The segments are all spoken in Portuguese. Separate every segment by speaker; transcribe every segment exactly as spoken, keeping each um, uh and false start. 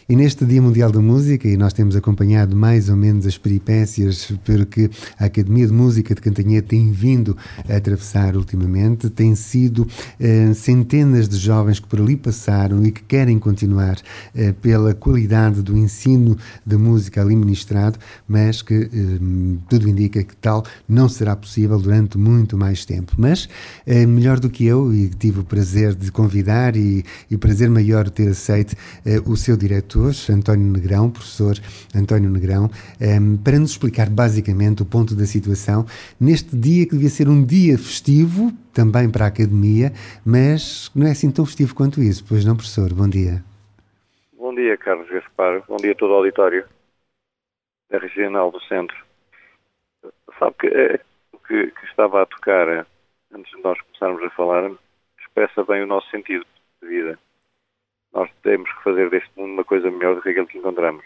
Speaker 1: E neste Dia Mundial da Música, e nós temos acompanhado mais ou menos as peripécias pelo que a Academia de Música de Cantanhede tem vindo a atravessar ultimamente, tem sido eh, centenas de jovens que por ali passaram e que querem continuar eh, pela qualidade do ensino da música ali ministrado, mas que eh, tudo indica que tal não será possível durante muito mais tempo. Mas eh, melhor do que eu, e tive o prazer de convidar e, e o prazer maior de ter aceito eh, o seu diretor, António Negrão, professor António Negrão, um, para nos explicar basicamente o ponto da situação neste dia que devia ser um dia festivo, também para a Academia, mas não é assim tão festivo quanto isso. Pois não, professor? Bom dia.
Speaker 2: Bom dia, Carlos Gaspar. Bom dia a todo o auditório da Regional do Centro. Sabe que é, o que, que estava a tocar antes de nós começarmos a falar expressa bem o nosso sentido de vida. Nós temos que fazer deste mundo uma coisa melhor do que aquilo que encontramos.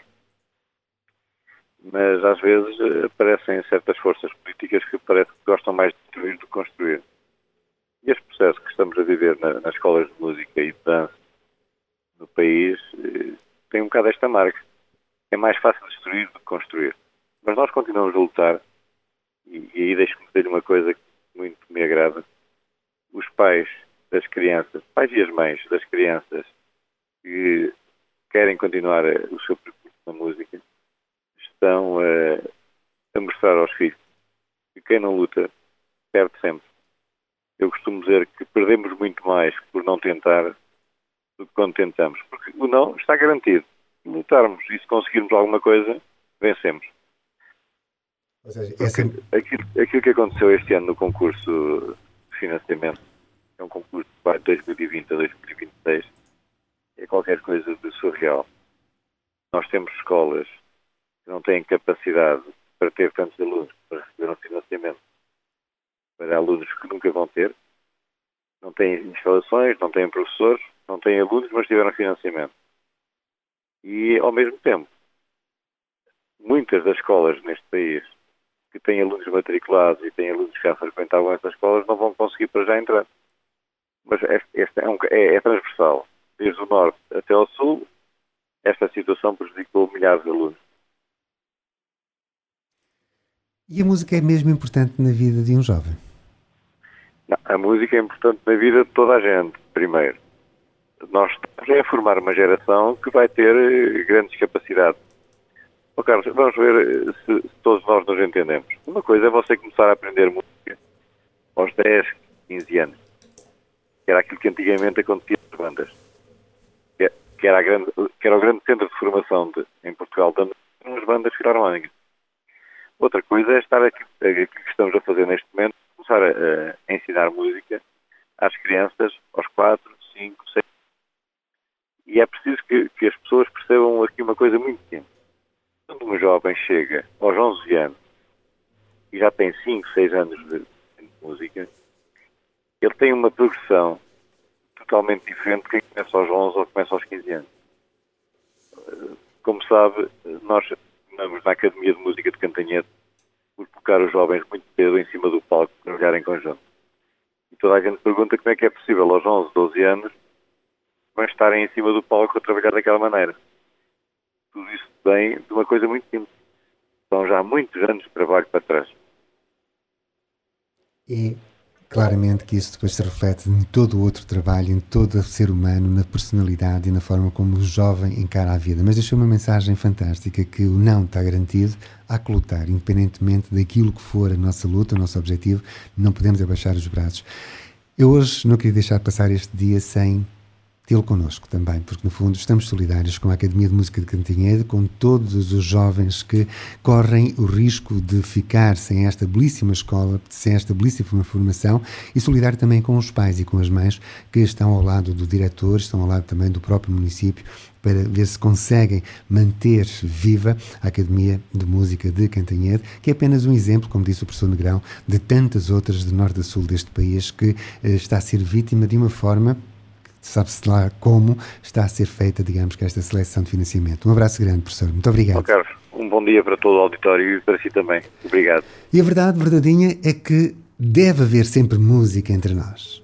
Speaker 2: Mas, às vezes, aparecem certas forças políticas que parece que gostam mais de destruir do que construir. E este processo que estamos a viver na, nas escolas de música e de dança no país tem um bocado esta marca. É mais fácil destruir do que construir. Mas nós continuamos a lutar, e, e aí deixo-me dizer uma coisa que muito me agrada. Os pais das crianças, pais e as mães das crianças, que querem continuar o seu percurso na música, estão a, a mostrar aos filhos que quem não luta perde sempre. Eu costumo dizer que perdemos muito mais por não tentar do que quando tentamos, porque o não está garantido. Se lutarmos e se conseguirmos alguma coisa, vencemos.
Speaker 1: Ou seja, essa...
Speaker 2: aquilo, aquilo que aconteceu este ano no concurso de financiamento, é um concurso que vai de dois mil e vinte a dois mil e vinte e seis, é qualquer coisa de surreal. Nós temos escolas que não têm capacidade para ter tantos alunos para receber um financiamento para alunos que nunca vão ter, não têm instalações, não têm professores, não têm alunos, mas tiveram financiamento. E, ao mesmo tempo, muitas das escolas neste país que têm alunos matriculados e têm alunos que já frequentavam essas escolas não vão conseguir para já entrar. Mas este é, um, é, é transversal. Desde o norte até ao sul, esta situação prejudicou milhares de alunos.
Speaker 1: E a música é mesmo importante na vida de um jovem?
Speaker 2: Não, a música é importante na vida de toda a gente, primeiro. Nós estamos a formar uma geração que vai ter grandes capacidades. Oh, Carlos, vamos ver se, se todos nós nos entendemos. Uma coisa é você começar a aprender música aos dez, quinze anos. Que era aquilo que antigamente acontecia nas bandas. Que era, a grande, que era o grande centro de formação de, em Portugal, das bandas filarmónicas. Outra coisa é estar aqui, aquilo que estamos a fazer neste momento, começar a, a ensinar música às crianças aos quatro, cinco, seis. E é preciso que, que as pessoas percebam aqui uma coisa muito simples. Quando um jovem chega aos onze anos e já tem cinco, seis anos de, de música, ele tem uma progressão totalmente diferente de quem começa aos onze ou começa aos quinze anos. Como sabe, nós andamos na Academia de Música de Cantanhede por colocar os jovens muito cedo em cima do palco para trabalhar em conjunto. E toda a gente pergunta como é que é possível aos onze, doze anos vão estarem em cima do palco a trabalhar daquela maneira. Tudo isso vem de uma coisa muito simples. São já muitos anos de trabalho para trás.
Speaker 1: E claramente que isso depois se reflete em todo o outro trabalho, em todo o ser humano, na personalidade e na forma como o jovem encara a vida. Mas deixou uma mensagem fantástica, que o não está garantido, há que lutar, independentemente daquilo que for a nossa luta, o nosso objetivo, não podemos abaixar os braços. Eu hoje não queria deixar passar este dia sem tê-lo connosco também, porque no fundo estamos solidários com a Academia de Música de Cantanhede, com todos os jovens que correm o risco de ficar sem esta belíssima escola, sem esta belíssima formação, e solidário também com os pais e com as mães que estão ao lado do diretor, estão ao lado também do próprio município, para ver se conseguem manter viva a Academia de Música de Cantanhede, que é apenas um exemplo, como disse o professor Negrão, de tantas outras de norte a sul deste país, que eh, está a ser vítima de uma forma, sabe-se lá como está a ser feita, digamos, que esta seleção de financiamento. Um abraço grande, professor. Muito obrigado.
Speaker 2: Bom, Carlos, um bom dia para todo o auditório e para si também. Obrigado.
Speaker 1: E a verdade verdadeira é que deve haver sempre música entre nós.